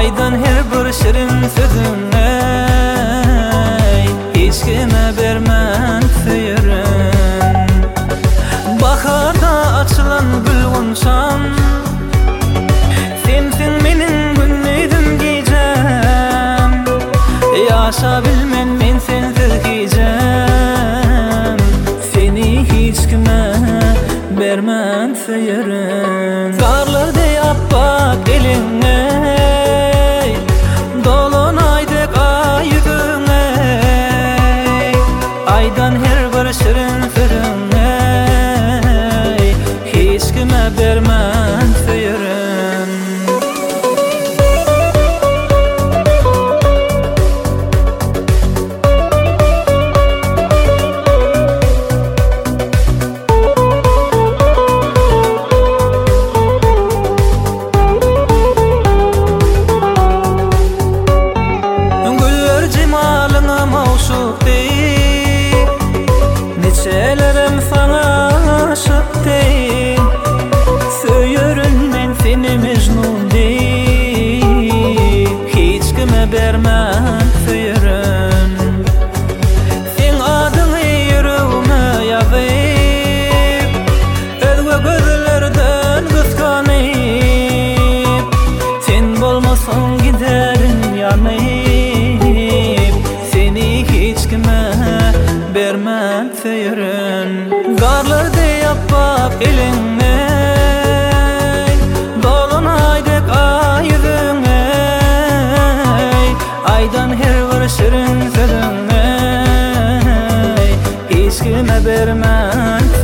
Aydan her bir şirin sözüne hiç kime bermän süýürüm. Baharda açılan gül gonçam, sensiň meniň günnidim gijem. Yaşa bilmen men sensiz gijem, seni hiç kime bermän süýürüm. Garlardy appak eliňe, dolunaydyk ay ýüzüňe, aydan her bir şirin sözüňe hiç kime bermän süýürüm. Neçelerim sana aşıktı, söýürün men seni mecnun deyip, hiç kime bermän süýürüm. Sen adyny ýüregime ýazyp, özge gözlerden gyskanyp, sen bolmasaň giderim ýanyp, seni hiç kime bermän süýürüm. Garlardy appak eliňe, dolunaydyk ay ýüzüňe, aydan her bir şirin sözüňe hiç kime bermän